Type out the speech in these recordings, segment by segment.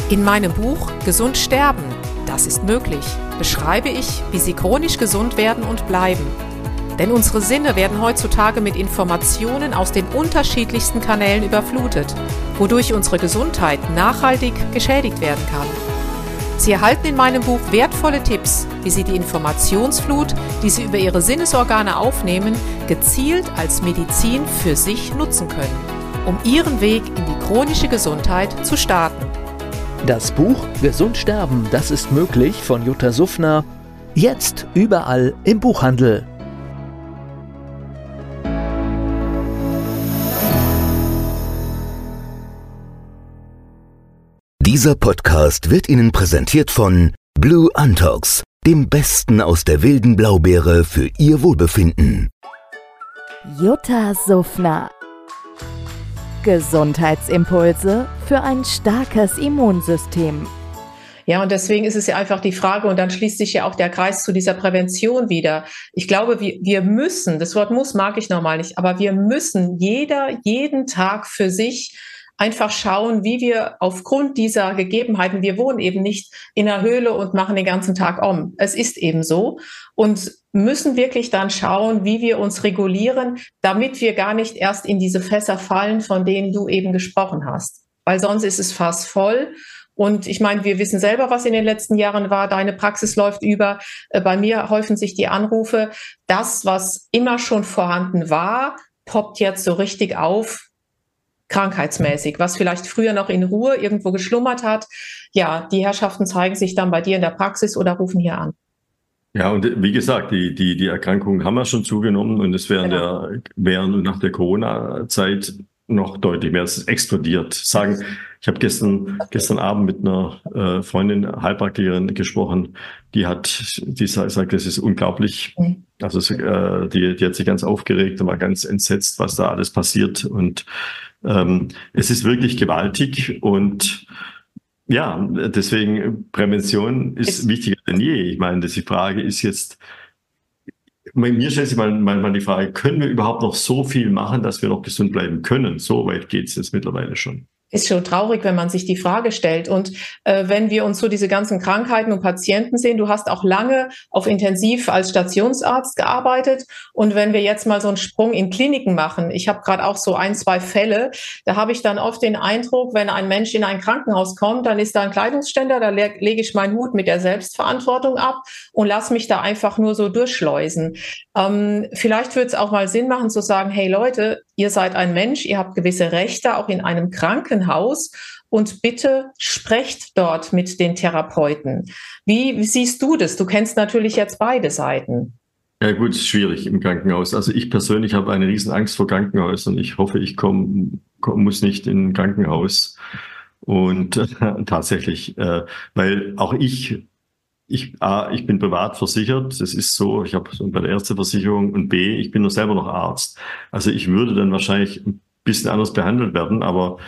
In meinem Buch Gesund sterben, das ist möglich, beschreibe ich, wie Sie chronisch gesund werden und bleiben. Denn unsere Sinne werden heutzutage mit Informationen aus den unterschiedlichsten Kanälen überflutet, wodurch unsere Gesundheit nachhaltig geschädigt werden kann. Sie erhalten in meinem Buch wertvolle Tipps, wie Sie die Informationsflut, die Sie über Ihre Sinnesorgane aufnehmen, gezielt als Medizin für sich nutzen können, um Ihren Weg in die chronische Gesundheit zu starten. Das Buch Gesund sterben, das ist möglich von Jutta Suffner. Jetzt überall im Buchhandel. Dieser Podcast wird Ihnen präsentiert von Blue Antox, dem Besten aus der wilden Blaubeere für Ihr Wohlbefinden. Jutta Suffner. Gesundheitsimpulse für ein starkes Immunsystem. Ja, und deswegen ist es ja einfach die Frage, und dann schließt sich ja auch der Kreis zu dieser Prävention wieder. Ich glaube, wir müssen, das Wort muss mag ich normal nicht, aber wir müssen jeden Tag für sich einfach schauen, wie wir aufgrund dieser Gegebenheiten, wir wohnen eben nicht in einer Höhle und machen den ganzen Tag om. Es ist eben so und müssen wirklich dann schauen, wie wir uns regulieren, damit wir gar nicht erst in diese Fässer fallen, von denen du eben gesprochen hast. Weil sonst ist es fast voll. Und ich meine, wir wissen selber, was in den letzten Jahren war. Deine Praxis läuft über. Bei mir häufen sich die Anrufe. Das, was immer schon vorhanden war, poppt jetzt so richtig auf, krankheitsmäßig, was vielleicht früher noch in Ruhe irgendwo geschlummert hat. Ja, die Herrschaften zeigen sich dann bei dir in der Praxis oder rufen hier an. Ja, und wie gesagt, die Erkrankungen haben ja schon zugenommen und es während nach der Corona-Zeit noch deutlich mehr. Es ist explodiert. Ich habe gestern Abend mit einer Freundin, Heilpraktikerin gesprochen, die sagt, das ist unglaublich. Also die hat sich ganz aufgeregt und war ganz entsetzt, was da alles passiert. Und es ist wirklich gewaltig und ja, deswegen Prävention ist wichtiger denn je. Ich meine, die Frage ist jetzt, mir stellt sich manchmal die Frage, können wir überhaupt noch so viel machen, dass wir noch gesund bleiben können? So weit geht es jetzt mittlerweile schon. Ist schon traurig, wenn man sich die Frage stellt. Und wenn wir uns so diese ganzen Krankheiten und Patienten sehen, du hast auch lange auf Intensiv als Stationsarzt gearbeitet. Und wenn wir jetzt mal so einen Sprung in Kliniken machen, ich habe gerade auch so 1, 2 Fälle, da habe ich dann oft den Eindruck, wenn ein Mensch in ein Krankenhaus kommt, dann ist da ein Kleidungsständer, da lege ich meinen Hut mit der Selbstverantwortung ab und lass mich da einfach nur so durchschleusen. Vielleicht würde es auch mal Sinn machen zu sagen, hey Leute, ihr seid ein Mensch, ihr habt gewisse Rechte, auch in einem Krankenhaus. Und bitte sprecht dort mit den Therapeuten. Wie siehst du das? Du kennst natürlich jetzt beide Seiten. Ja gut, ist schwierig im Krankenhaus. Also ich persönlich habe eine riesen Angst vor Krankenhäusern. Ich hoffe, ich muss nicht in ein Krankenhaus. Und tatsächlich, weil auch ich bin privat versichert, das ist so, ich habe bei der Ärzteversicherung und B, ich bin nur selber noch Arzt. Also ich würde dann wahrscheinlich ein bisschen anders behandelt werden, aber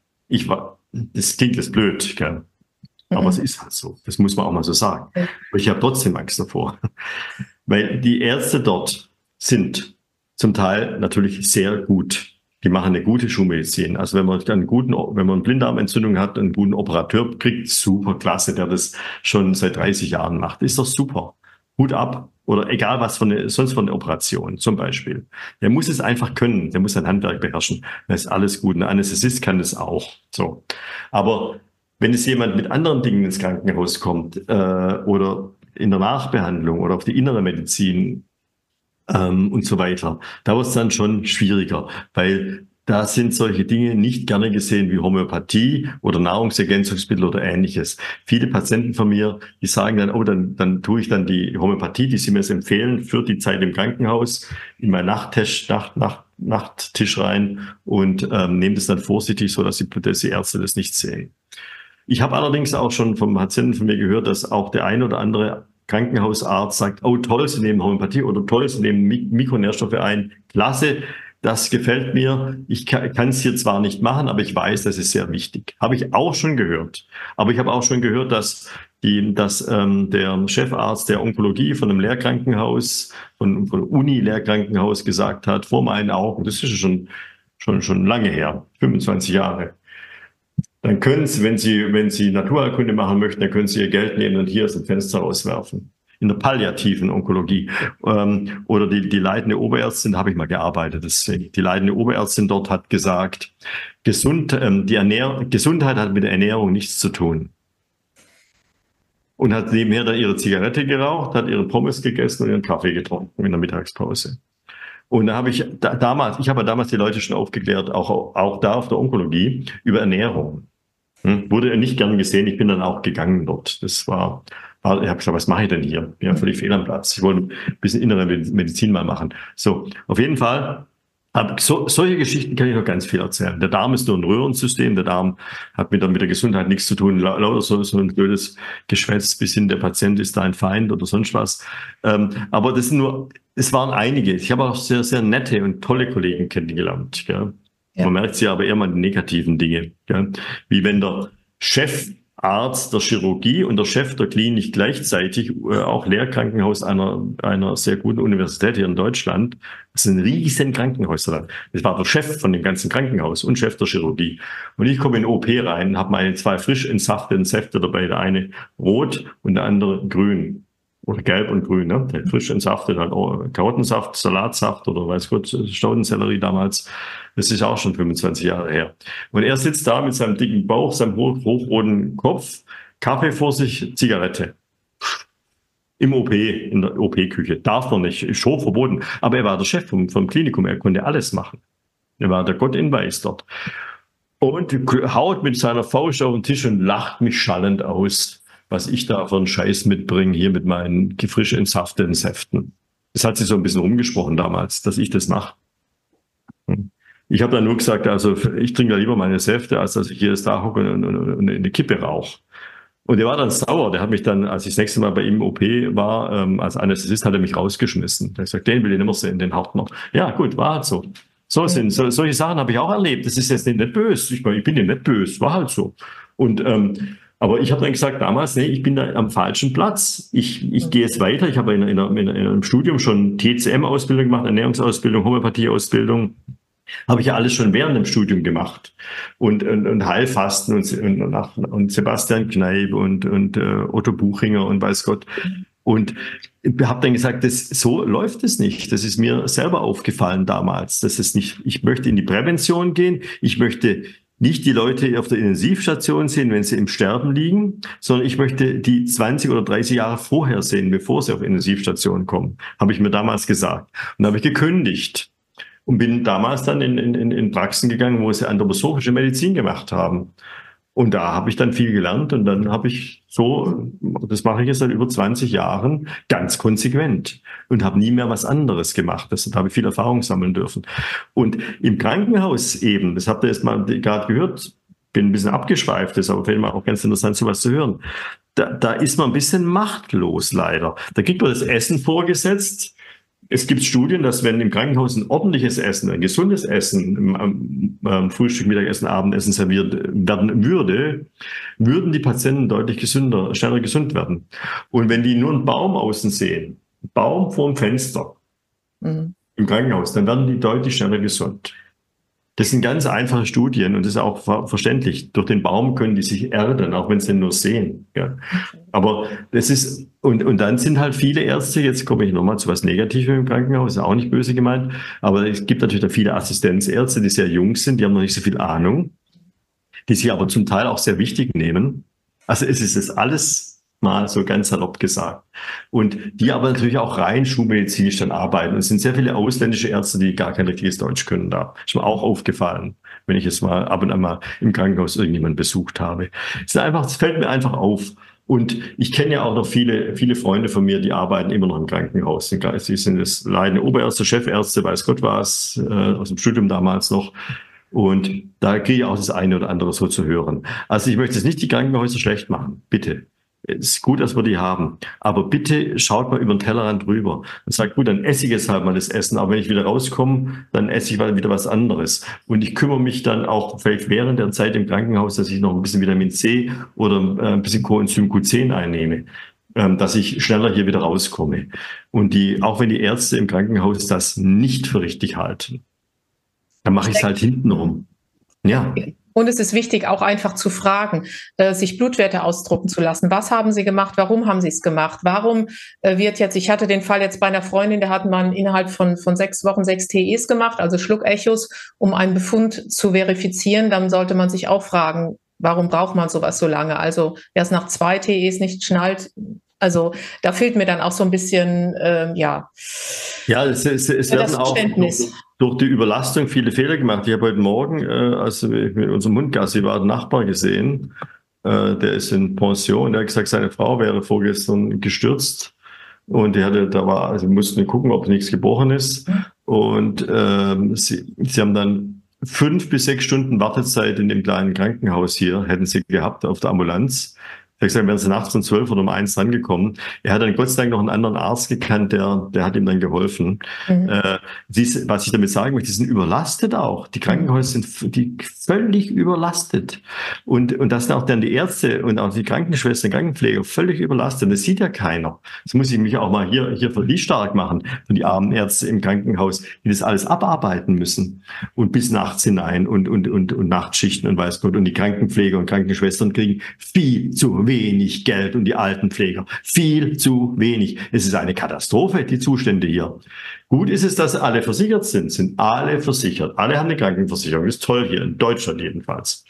das klingt jetzt blöd, gell? Aber es ist halt so, das muss man auch mal so sagen. Aber ich habe trotzdem Angst davor, weil die Ärzte dort sind zum Teil natürlich sehr gut. Die machen eine gute Schulmedizin. Also wenn man eine Blinddarmentzündung hat, einen guten Operateur kriegt, super klasse, der das schon seit 30 Jahren macht. Ist doch super. Hut ab. Oder egal was sonst von der Operation zum Beispiel. Der muss es einfach können. Der muss sein Handwerk beherrschen. Das ist alles gut. Ein Anästhesist kann das auch. So. Aber wenn es jemand mit anderen Dingen ins Krankenhaus kommt, oder in der Nachbehandlung oder auf die innere Medizin, und so weiter. Da wird es dann schon schwieriger, weil da sind solche Dinge nicht gerne gesehen wie Homöopathie oder Nahrungsergänzungsmittel oder Ähnliches. Viele Patienten von mir, die sagen dann, oh, dann tue ich dann die Homöopathie, die sie mir empfehlen, für die Zeit im Krankenhaus in meinen Nachttisch rein und nehme das dann vorsichtig, so dass die Ärzte das nicht sehen. Ich habe allerdings auch schon vom Patienten von mir gehört, dass auch der ein oder andere Krankenhausarzt sagt, oh toll, Sie nehmen Homöopathie oder toll, Sie nehmen Mikronährstoffe ein. Klasse, das gefällt mir. Ich kann es hier zwar nicht machen, aber ich weiß, das ist sehr wichtig. Habe ich auch schon gehört. Aber ich habe auch schon gehört, dass der Chefarzt der Onkologie von einem Lehrkrankenhaus, von Uni-Lehrkrankenhaus gesagt hat, vor meinen Augen, das ist schon lange her, 25 Jahre, Dann können Sie, wenn Sie Naturheilkunde machen möchten, dann können Sie Ihr Geld nehmen und hier aus dem Fenster rauswerfen. In der palliativen Onkologie. Oder die leitende Oberärztin, da habe ich mal gearbeitet, deswegen. Die leitende Oberärztin dort hat gesagt, Gesundheit hat mit der Ernährung nichts zu tun. Und hat nebenher dann ihre Zigarette geraucht, hat ihre Pommes gegessen und ihren Kaffee getrunken in der Mittagspause. Und da habe ich damals die Leute schon aufgeklärt, auch da auf der Onkologie, über Ernährung. Wurde nicht gern gesehen, ich bin dann auch gegangen dort. Ich habe gesagt, was mache ich denn hier? Ich bin ja völlig fehl am Platz. Ich wollte ein bisschen innere Medizin mal machen. So, auf jeden Fall, solche Geschichten kann ich noch ganz viel erzählen. Der Darm ist nur ein Röhrensystem, der Darm hat mit der Gesundheit nichts zu tun, lauter so ein blödes Geschwätz, bis hin der Patient ist dein Feind oder sonst was. Aber es waren einige. Ich habe auch sehr, sehr nette und tolle Kollegen kennengelernt. Gell? Ja. Man merkt sie aber eher mal die negativen Dinge. Gell? Wie wenn der Chefarzt der Chirurgie und der Chef der Klinik gleichzeitig auch Lehrkrankenhaus einer sehr guten Universität hier in Deutschland. Das ist ein riesen Krankenhaus. Das war der Chef von dem ganzen Krankenhaus und Chef der Chirurgie. Und ich komme in den OP rein, habe meine 2 frisch entsafteten Säfte dabei, der eine rot und der andere grün. Oder gelb und grün, ne? Der frisch entsaftet hat auch Karottensaft, Salatsaft oder weiß Gott, Staudensellerie damals. Das ist auch schon 25 Jahre her. Und er sitzt da mit seinem dicken Bauch, seinem hochroten Kopf, Kaffee vor sich, Zigarette. Im OP, in der OP-Küche. Darf man nicht, ist schon verboten. Aber er war der Chef vom Klinikum, er konnte alles machen. Er war der Gott in Weiß dort. Und haut mit seiner Faust auf den Tisch und lacht mich schallend aus, was ich da für einen Scheiß mitbringe, hier mit meinen frisch entsafteten Säften. Das hat sich so ein bisschen rumgesprochen damals, dass ich das mache. Ich habe dann nur gesagt, also ich trinke ja lieber meine Säfte, als dass ich hier da hocke und eine Kippe rauche. Und der war dann sauer, der hat mich dann, als ich das nächste Mal bei ihm im OP war, als Anästhesist, hat er mich rausgeschmissen. Der hat gesagt, den will ich nicht mehr sehen, den Hartner. Ja gut, war halt so. Solche Sachen habe ich auch erlebt. Das ist jetzt nicht böse. Ich bin nicht böse, war halt so. Und aber ich habe dann gesagt, damals, nee, ich bin da am falschen Platz. Ich gehe jetzt weiter. Ich habe in einem Studium schon TCM-Ausbildung gemacht, Ernährungsausbildung, Homöopathie-Ausbildung. Habe ich ja alles schon während dem Studium gemacht. Und Heilfasten und Sebastian Kneipp und Otto Buchinger und weiß Gott. Und habe dann gesagt, so läuft es nicht. Das ist mir selber aufgefallen damals. Das ist nicht, ich möchte in die Prävention gehen. Ich möchte nicht die Leute auf der Intensivstation sehen, wenn sie im Sterben liegen, sondern ich möchte die 20 oder 30 Jahre vorher sehen, bevor sie auf Intensivstation kommen, habe ich mir damals gesagt. Und habe ich gekündigt und bin damals dann in Praxen gegangen, wo sie anthroposophische Medizin gemacht haben. Und da habe ich dann viel gelernt und dann habe ich das mache ich jetzt seit über 20 Jahren ganz konsequent und habe nie mehr was anderes gemacht. Da habe ich viel Erfahrung sammeln dürfen. Und im Krankenhaus eben, das habt ihr jetzt mal gerade gehört, bin ein bisschen abgeschweift, das ist aber vielleicht mal auch ganz interessant, sowas zu hören. Da ist man ein bisschen machtlos leider. Da kriegt man das Essen vorgesetzt. Es gibt Studien, dass wenn im Krankenhaus ein ordentliches Essen, ein gesundes Essen, Frühstück, Mittagessen, Abendessen serviert werden würde, würden die Patienten deutlich schneller gesund werden. Und wenn die nur einen Baum außen sehen, einen Baum vor dem Fenster im Krankenhaus, dann werden die deutlich schneller gesund. Das sind ganz einfache Studien und das ist auch verständlich. Durch den Baum können die sich erden, auch wenn sie den nur sehen. Ja. Aber das ist, und dann sind halt viele Ärzte, jetzt komme ich nochmal zu was Negativem im Krankenhaus, ist auch nicht böse gemeint, aber es gibt natürlich da viele Assistenzärzte, die sehr jung sind, die haben noch nicht so viel Ahnung, die sich aber zum Teil auch sehr wichtig nehmen. Also es ist das alles mal so ganz salopp gesagt. Und die aber natürlich auch rein schulmedizinisch dann arbeiten. Und es sind sehr viele ausländische Ärzte, die gar kein richtiges Deutsch können da. Ist mir auch aufgefallen, wenn ich jetzt mal ab und an mal im Krankenhaus irgendjemanden besucht habe. Es fällt mir einfach auf. Und ich kenne ja auch noch viele Freunde von mir, die arbeiten immer noch im Krankenhaus. Sie sind das leitende Oberärzte, Chefärzte, weiß Gott was, aus dem Studium damals noch. Und da kriege ich auch das eine oder andere so zu hören. Also ich möchte jetzt nicht die Krankenhäuser schlecht machen, bitte. Es ist gut, dass wir die haben. Aber bitte schaut mal über den Tellerrand rüber und sagt, gut, dann esse ich jetzt halt mal das Essen. Aber wenn ich wieder rauskomme, dann esse ich mal wieder was anderes. Und ich kümmere mich dann auch vielleicht während der Zeit im Krankenhaus, dass ich noch ein bisschen Vitamin C oder ein bisschen Coenzym Q10 einnehme, dass ich schneller hier wieder rauskomme. Und auch wenn die Ärzte im Krankenhaus das nicht für richtig halten, dann mache ich es halt hintenrum. Ja. Und es ist wichtig, auch einfach zu fragen, sich Blutwerte ausdrucken zu lassen. Was haben Sie gemacht? Warum haben Sie es gemacht? Warum wird jetzt, ich hatte den Fall jetzt bei einer Freundin, da hat man innerhalb von 6 Wochen 6 TEs gemacht, also Schluckechos, um einen Befund zu verifizieren. Dann sollte man sich auch fragen, warum braucht man sowas so lange? Also wer es nach 2 TEs nicht schnallt, also da fehlt mir dann auch so ein bisschen, Ja, es werden auch durch die Überlastung viele Fehler gemacht. Ich habe heute Morgen, als ich mit unserem Hundgassi war, einen Nachbar gesehen, der ist in Pension, der hat gesagt, seine Frau wäre vorgestern gestürzt und sie mussten gucken, ob nichts gebrochen ist. Und sie haben dann 5 bis 6 Stunden Wartezeit in dem kleinen Krankenhaus hier, hätten sie gehabt auf der Ambulanz. Er hat gesagt, wären sie nachts um 12 oder um 1 rangekommen. Er hat dann Gott sei Dank noch einen anderen Arzt gekannt, der hat ihm dann geholfen. Was ich damit sagen möchte, die sind überlastet auch. Die Krankenhäuser sind völlig überlastet. Und das sind auch dann die Ärzte und auch die Krankenschwestern, Krankenpfleger völlig überlastet. Das sieht ja keiner. Das muss ich mich auch mal hier für die stark machen, für die armen Ärzte im Krankenhaus, die das alles abarbeiten müssen. Und bis nachts hinein und Nachtschichten und weiß Gott. Und die Krankenpfleger und Krankenschwestern kriegen viel zu wenig Geld und die Altenpfleger viel zu wenig. Es ist eine Katastrophe, die Zustände hier. Gut ist es, dass alle versichert sind alle versichert. Alle haben eine Krankenversicherung. Ist toll hier, in Deutschland jedenfalls.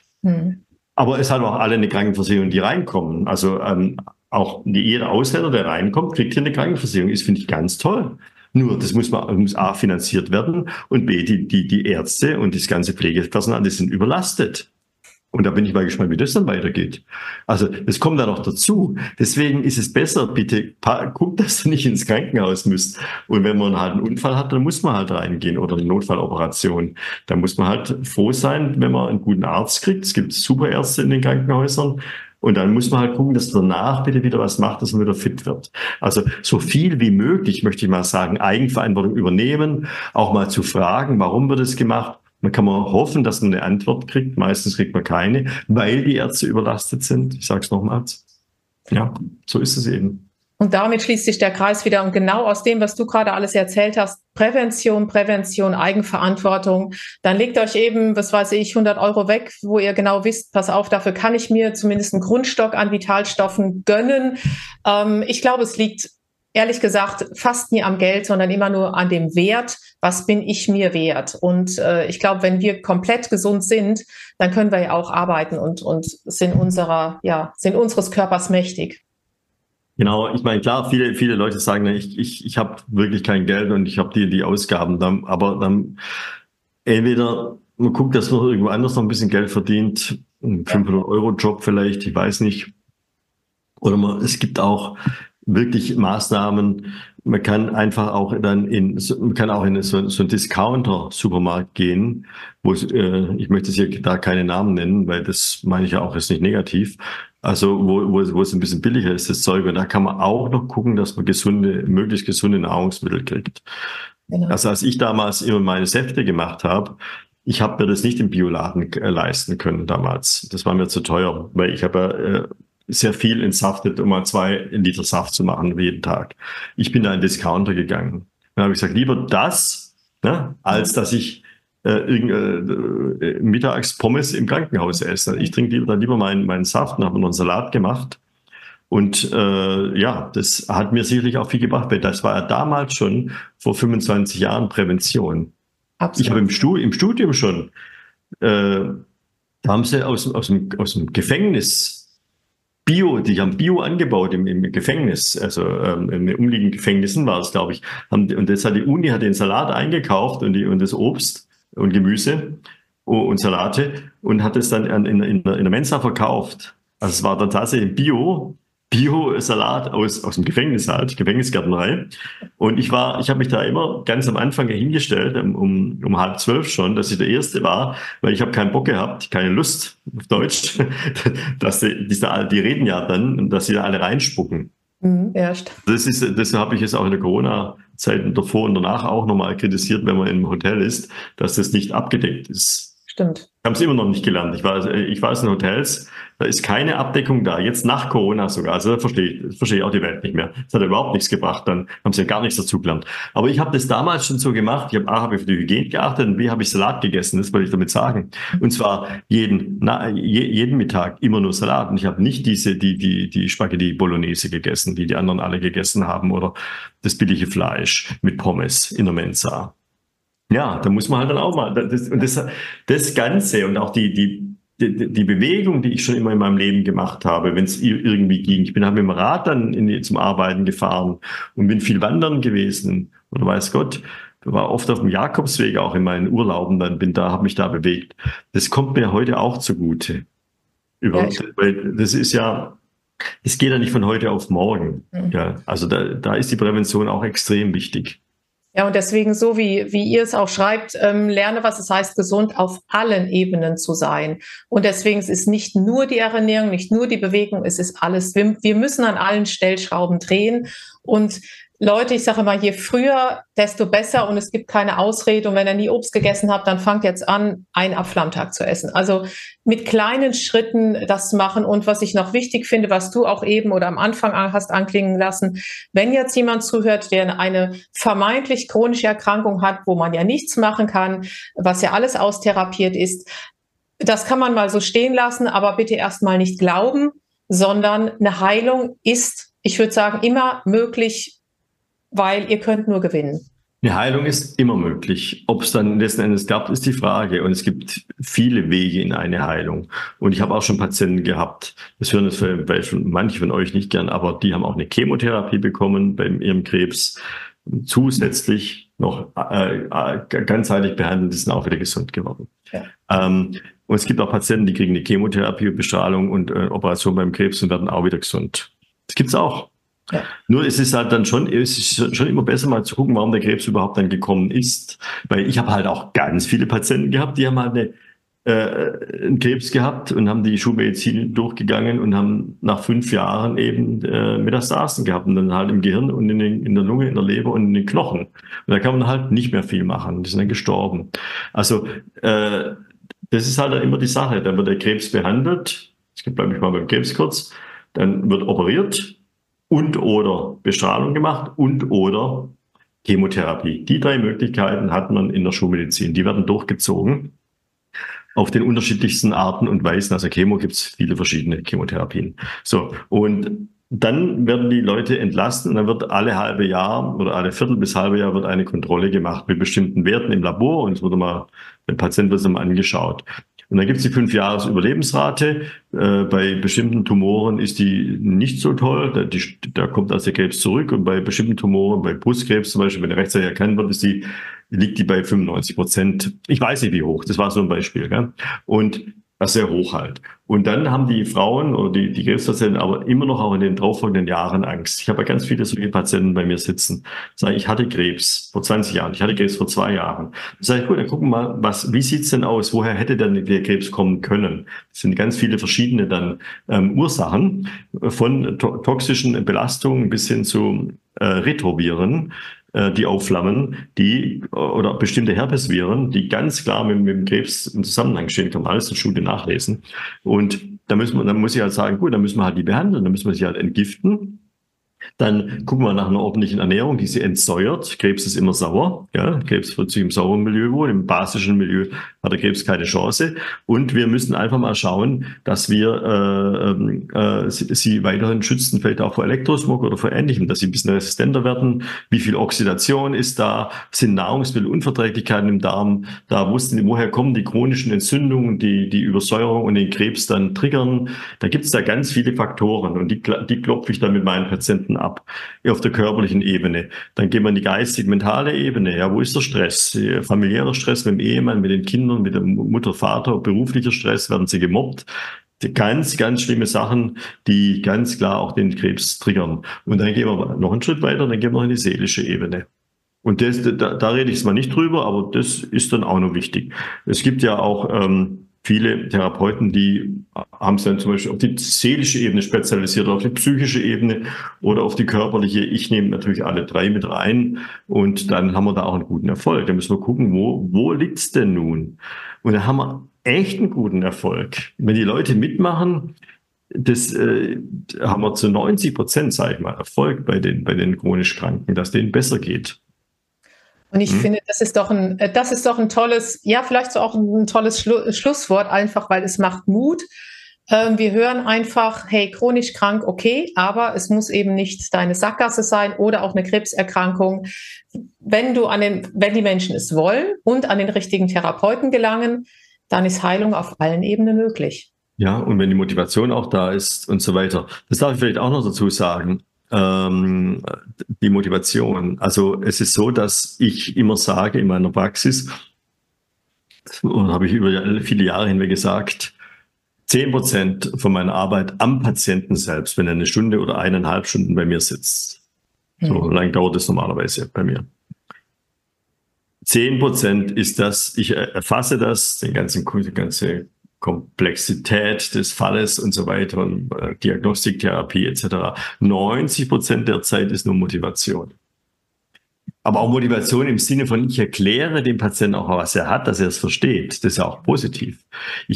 Aber es haben auch alle eine Krankenversicherung, die reinkommen. Also auch jeder Ausländer, der reinkommt, kriegt hier eine Krankenversicherung. Das finde ich ganz toll. Nur, das muss A, finanziert werden und B, die Ärzte und das ganze Pflegepersonal, die sind überlastet. Und da bin ich mal gespannt, wie das dann weitergeht. Also das kommt da noch dazu. Deswegen ist es besser, bitte guck, dass du nicht ins Krankenhaus müsst. Und wenn man halt einen Unfall hat, dann muss man halt reingehen oder eine Notfalloperation. Da muss man halt froh sein, wenn man einen guten Arzt kriegt. Es gibt super Ärzte in den Krankenhäusern. Und dann muss man halt gucken, dass danach bitte wieder was macht, dass man wieder fit wird. Also so viel wie möglich, möchte ich mal sagen, Eigenverantwortung übernehmen, auch mal zu fragen, warum wird es gemacht. Man kann hoffen, dass man eine Antwort kriegt. Meistens kriegt man keine, weil die Ärzte überlastet sind. Ich sage es nochmals. Ja, so ist es eben. Und damit schließt sich der Kreis wieder. Und genau aus dem, was du gerade alles erzählt hast, Prävention, Eigenverantwortung, dann legt euch eben, 100 € weg, wo ihr genau wisst, pass auf, dafür kann ich mir zumindest einen Grundstock an Vitalstoffen gönnen. Ich glaube, es liegt ehrlich gesagt fast nie am Geld, sondern immer nur an dem Wert, was bin ich mir wert. Und ich glaube, wenn wir komplett gesund sind, dann können wir ja auch arbeiten und sind unseres Körpers mächtig. Genau, ich meine, klar, viele Leute sagen, ich habe wirklich kein Geld und ich habe die Ausgaben. Aber dann entweder man guckt, dass man irgendwo anders noch ein bisschen Geld verdient, einen 500-Euro-Job vielleicht, ich weiß nicht. Oder es gibt auch wirklich Maßnahmen. Man kann einfach auch in so einen Discounter-Supermarkt gehen, ich möchte es hier da keine Namen nennen, weil das meine ich ja auch, ist nicht negativ. Also wo es ein bisschen billiger ist, das Zeug. Und da kann man auch noch gucken, dass man möglichst gesunde Nahrungsmittel kriegt. Genau. Also als ich damals immer meine Säfte gemacht habe, ich habe mir das nicht im Bioladen leisten können damals. Das war mir zu teuer, weil ich habe sehr viel entsaftet, um mal 2 Liter Saft zu machen jeden Tag. Ich bin da in den Discounter gegangen. Dann habe ich gesagt, lieber das, ne, als dass ich mittags Pommes im Krankenhaus esse. Ich trinke lieber meinen Saft und habe noch einen Salat gemacht. Und das hat mir sicherlich auch viel gebracht, weil das war ja damals schon vor 25 Jahren Prävention. Absolut. Ich habe im Studium schon, da haben sie aus dem Gefängnis die haben Bio angebaut im Gefängnis, also in den umliegenden Gefängnissen war es, glaube ich. Und das hat die Uni den Salat eingekauft und das Obst und Gemüse und Salate und hat es dann in der Mensa verkauft. Also es war dann tatsächlich Bio-Salat aus dem Gefängnis halt, Gefängnisgärtnerei. Und ich habe mich da immer ganz am Anfang hingestellt, um 11:30 schon, dass ich der Erste war, weil ich habe keinen Bock gehabt, keine Lust auf Deutsch, dass die reden ja dann, dass sie da alle reinspucken. Ja, stimmt. Das habe ich jetzt auch in der Corona-Zeit davor und danach auch nochmal kritisiert, wenn man im Hotel ist, dass das nicht abgedeckt ist. stimmt. Ich habe es immer noch nicht gelernt. Ich war in Hotels, da ist keine Abdeckung da. Jetzt nach Corona sogar. Also da verstehe ich auch die Welt nicht mehr. Das hat überhaupt nichts gebracht. Dann haben sie ja gar nichts dazu gelernt. Aber ich habe das damals schon so gemacht. Habe ich auf die Hygiene geachtet und B, habe ich Salat gegessen. Das wollte ich damit sagen. Und zwar jeden Mittag immer nur Salat. Und ich habe nicht die Spaghetti Bolognese gegessen, die anderen alle gegessen haben, oder das billige Fleisch mit Pommes in der Mensa. Ja, da muss man halt dann auch mal, das Ganze und auch die Bewegung, die ich schon immer in meinem Leben gemacht habe, wenn es irgendwie ging. Ich bin halt mit dem Rad dann zum Arbeiten gefahren und bin viel wandern gewesen. Oder weiß Gott, war oft auf dem Jakobsweg auch in meinen Urlauben, habe mich da bewegt. Das kommt mir heute auch zugute. Weil das ist ja, es geht ja nicht von heute auf morgen. Ja, also da ist die Prävention auch extrem wichtig. Ja, und deswegen, so wie ihr es auch schreibt, lerne, was es heißt, gesund auf allen Ebenen zu sein. Und deswegen, es ist nicht nur die Ernährung, nicht nur die Bewegung, es ist alles. Wir müssen an allen Stellschrauben drehen. Und Leute, ich sage immer, je früher, desto besser, und es gibt keine Ausrede. Und wenn ihr nie Obst gegessen habt, dann fangt jetzt an, einen Apfel am Tag zu essen. Also mit kleinen Schritten das zu machen. Und was ich noch wichtig finde, was du auch eben oder am Anfang hast anklingen lassen, wenn jetzt jemand zuhört, der eine vermeintlich chronische Erkrankung hat, wo man ja nichts machen kann, was ja alles austherapiert ist, das kann man mal so stehen lassen, aber bitte erstmal nicht glauben, sondern eine Heilung ist, ich würde sagen, immer möglich, weil ihr könnt nur gewinnen. Eine Heilung ist immer möglich. Ob es dann letzten Endes klappt, ist die Frage. Und es gibt viele Wege in eine Heilung. Und ich habe auch schon Patienten gehabt, das hören jetzt manche von euch nicht gern, aber die haben auch eine Chemotherapie bekommen bei ihrem Krebs. Zusätzlich noch ganzheitlich behandelt, die sind auch wieder gesund geworden. Ja. Und es gibt auch Patienten, die kriegen eine Chemotherapie, Bestrahlung und Operation beim Krebs und werden auch wieder gesund. Das gibt's auch. Ja. Nur es ist halt dann schon immer besser mal zu gucken, warum der Krebs überhaupt dann gekommen ist. Weil ich habe halt auch ganz viele Patienten gehabt, die haben halt einen Krebs gehabt und haben die Schulmedizin durchgegangen und haben nach 5 Jahren eben Metastasen gehabt und dann halt im Gehirn und in der Lunge, in der Leber und in den Knochen. Und da kann man halt nicht mehr viel machen. Die sind dann gestorben. Also das ist halt dann immer die Sache. Dann wird der Krebs behandelt. Jetzt bleibe ich mal beim Krebs kurz. Dann wird operiert und oder Bestrahlung gemacht und oder Chemotherapie. Die 3 Möglichkeiten hat man in der Schulmedizin. Die werden durchgezogen auf den unterschiedlichsten Arten und Weisen. Also Chemo gibt es viele verschiedene Chemotherapien. So, und dann werden die Leute entlassen und dann wird alle halbe Jahr oder alle Viertel bis halbe Jahr wird eine Kontrolle gemacht mit bestimmten Werten im Labor und der Patient wird mal angeschaut. Und dann gibt es die 5-Jahres-Überlebensrate. Bei bestimmten Tumoren ist die nicht so toll. Da kommt also der Krebs zurück. Und bei bestimmten Tumoren, bei Brustkrebs zum Beispiel, wenn er rechtzeitig erkannt wird, liegt die bei 95%. Ich weiß nicht, wie hoch. Das war so ein Beispiel. Gell? Und das sehr hoch halt. Und dann haben die Frauen oder die Krebspatienten aber immer noch auch in den darauffolgenden Jahren Angst. Ich habe ja ganz viele solche Patienten bei mir sitzen. Sage ich hatte Krebs vor 20 Jahren, ich hatte Krebs vor 2 Jahren. Dann sage ich, gut, dann gucken wir mal, wie sieht's denn aus? Woher hätte denn der Krebs kommen können? Das sind ganz viele verschiedene dann Ursachen, von toxischen Belastungen bis hin zu Retroviren, die aufflammen, oder bestimmte Herpesviren, die ganz klar mit dem Krebs im Zusammenhang stehen, kann man alles in Studien nachlesen. Und dann muss ich halt sagen, gut, dann müssen wir halt die behandeln, dann müssen wir sie halt entgiften. Dann gucken wir nach einer ordentlichen Ernährung, die sie entsäuert. Krebs ist immer sauer. Ja, Krebs wird sich im sauren Milieu wohl. Im basischen Milieu hat der Krebs keine Chance. Und wir müssen einfach mal schauen, dass wir sie weiterhin schützen, vielleicht auch vor Elektrosmog oder vor Ähnlichem, dass sie ein bisschen resistenter werden. Wie viel Oxidation ist da? Sind Nahrungsmittelunverträglichkeiten im Darm da? Woher kommen die chronischen Entzündungen, die Übersäuerung und den Krebs dann triggern? Da gibt es da ganz viele Faktoren und die klopfe ich dann mit meinen Patienten ab, auf der körperlichen Ebene. Dann gehen wir in die geistig-mentale Ebene. Ja, wo ist der Stress? Familiärer Stress mit dem Ehemann, mit den Kindern, mit der Mutter, Vater, beruflicher Stress, werden sie gemobbt. Ganz, ganz schlimme Sachen, die ganz klar auch den Krebs triggern. Und dann gehen wir noch einen Schritt weiter, dann gehen wir in die seelische Ebene. Und da rede ich jetzt mal nicht drüber, aber das ist dann auch noch wichtig. Es gibt ja auch viele Therapeuten, die haben sie dann zum Beispiel auf die seelische Ebene spezialisiert, auf die psychische Ebene oder auf die körperliche. Ich nehme natürlich alle 3 mit rein und dann haben wir da auch einen guten Erfolg. Da müssen wir gucken, wo liegt's denn nun? Und da haben wir echt einen guten Erfolg. Wenn die Leute mitmachen, das haben wir zu 90%, sage ich mal, Erfolg bei den chronisch Kranken, dass denen besser geht. Und ich finde, das ist doch ein tolles, ja, vielleicht so auch ein tolles Schlusswort, einfach weil es macht Mut. Wir hören einfach, hey, chronisch krank, okay, aber es muss eben nicht deine Sackgasse sein oder auch eine Krebserkrankung. Wenn die Menschen es wollen und an den richtigen Therapeuten gelangen, dann ist Heilung auf allen Ebenen möglich. Ja, und wenn die Motivation auch da ist und so weiter. Das darf ich vielleicht auch noch dazu sagen. Die Motivation. Also es ist so, dass ich immer sage in meiner Praxis, und habe ich über viele Jahre hinweg gesagt, 10% von meiner Arbeit am Patienten selbst, wenn er 1 Stunde oder 1,5 Stunden bei mir sitzt. So lange dauert es normalerweise bei mir. 10% ist das, ich erfasse das, die ganze Komplexität des Falles und so weiter und Diagnostik, Therapie etc. 90% der Zeit ist nur Motivation. Aber auch Motivation im Sinne von, ich erkläre dem Patienten auch, was er hat, dass er es versteht. Das ist ja auch positiv. Ich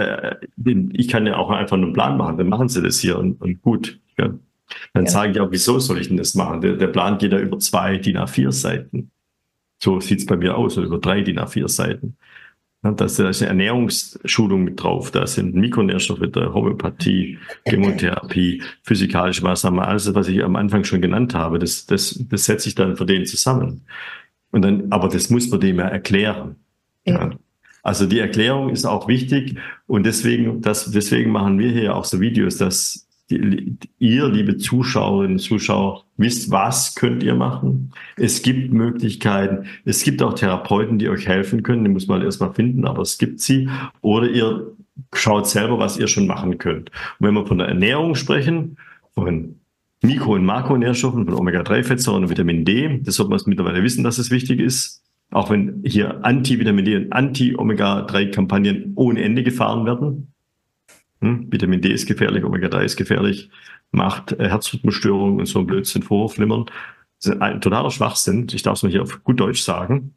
kann ja auch einfach einen Plan machen, dann machen Sie das hier und gut. Ja. Dann sage ich auch, wieso soll ich denn das machen? Der Plan geht ja über 2 DIN A4 Seiten. So sieht es bei mir aus, oder über 3 DIN A4 Seiten. Da ist eine Ernährungsschulung mit drauf, da sind Mikronährstoffe, der Homöopathie, Chemotherapie, physikalische Maßnahmen, alles, was ich am Anfang schon genannt habe, das setze ich dann für den zusammen. Und dann, aber das muss man dem ja erklären. Ja. Also die Erklärung ist auch wichtig und deswegen machen wir hier auch so Videos, dass ihr, liebe Zuschauerinnen und Zuschauer, wisst, was könnt ihr machen. Es gibt Möglichkeiten. Es gibt auch Therapeuten, die euch helfen können. Die muss man erstmal finden, aber es gibt sie. Oder ihr schaut selber, was ihr schon machen könnt. Und wenn wir von der Ernährung sprechen, von Mikro- und Makronährstoffen, von Omega-3-Fettsäuren und Vitamin D, das sollte man mittlerweile wissen, dass es wichtig ist. Auch wenn hier Anti-Vitamin D und Anti-Omega-3-Kampagnen ohne Ende gefahren werden. Vitamin D ist gefährlich, Omega-3 ist gefährlich, macht Herzrhythmusstörungen und so ein Blödsinn vorflimmern. Das ist ein totaler Schwachsinn, ich darf es mal hier auf gut Deutsch sagen,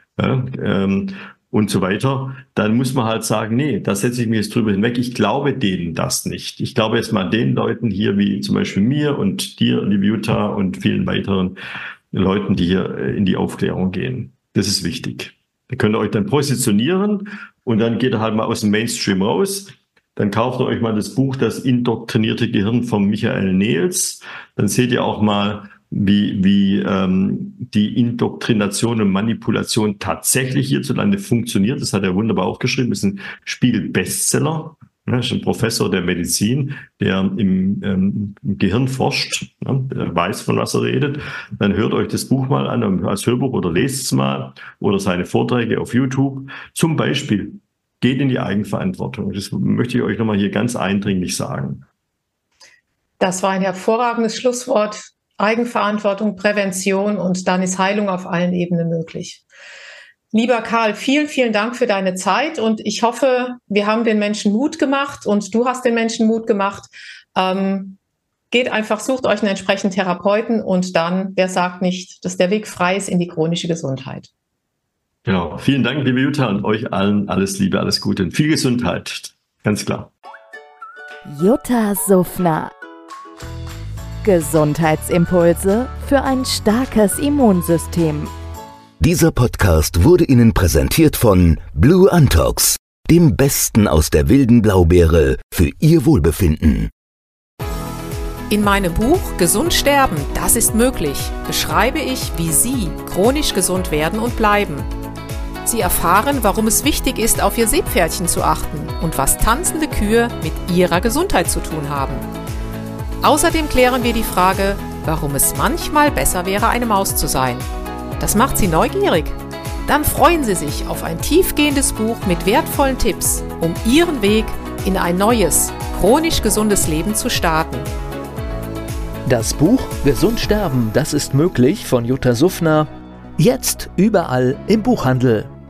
und so weiter. Dann muss man halt sagen, nee, da setze ich mich jetzt drüber hinweg, ich glaube denen das nicht. Ich glaube jetzt mal den Leuten hier, wie zum Beispiel mir und dir, liebe Jutta, und vielen weiteren Leuten, die hier in die Aufklärung gehen. Das ist wichtig. Da könnt ihr euch dann positionieren und dann geht ihr halt mal aus dem Mainstream raus. Dann kauft ihr euch mal das Buch Das indoktrinierte Gehirn von Michael Nehls. Dann seht ihr auch mal, wie die Indoktrination und Manipulation tatsächlich hierzulande funktioniert. Das hat er wunderbar aufgeschrieben. Das ist ein Spiegel-Bestseller. Das ist ein Professor der Medizin, der im Gehirn forscht. Der weiß, von was er redet. Dann hört euch das Buch mal an als Hörbuch oder lest es mal oder seine Vorträge auf YouTube. Zum Beispiel. Geht in die Eigenverantwortung. Das möchte ich euch nochmal hier ganz eindringlich sagen. Das war ein hervorragendes Schlusswort. Eigenverantwortung, Prävention und dann ist Heilung auf allen Ebenen möglich. Lieber Karl, vielen, vielen Dank für deine Zeit und ich hoffe, wir haben den Menschen Mut gemacht und du hast den Menschen Mut gemacht. Geht einfach, sucht euch einen entsprechenden Therapeuten und dann, wer sagt nicht, dass der Weg frei ist in die chronische Gesundheit. Genau. Vielen Dank, liebe Jutta, und euch allen alles Liebe, alles Gute und viel Gesundheit. Ganz klar. Jutta Suffner. Gesundheitsimpulse für ein starkes Immunsystem. Dieser Podcast wurde Ihnen präsentiert von Blue Antox, dem Besten aus der wilden Blaubeere für Ihr Wohlbefinden. In meinem Buch Gesund sterben, das ist möglich, beschreibe ich, wie Sie chronisch gesund werden und bleiben. Sie erfahren, warum es wichtig ist, auf Ihr Seepferdchen zu achten und was tanzende Kühe mit Ihrer Gesundheit zu tun haben. Außerdem klären wir die Frage, warum es manchmal besser wäre, eine Maus zu sein. Das macht Sie neugierig? Dann freuen Sie sich auf ein tiefgehendes Buch mit wertvollen Tipps, um Ihren Weg in ein neues, chronisch gesundes Leben zu starten. Das Buch Gesund sterben, das ist möglich von Jutta Suffner. Jetzt überall im Buchhandel.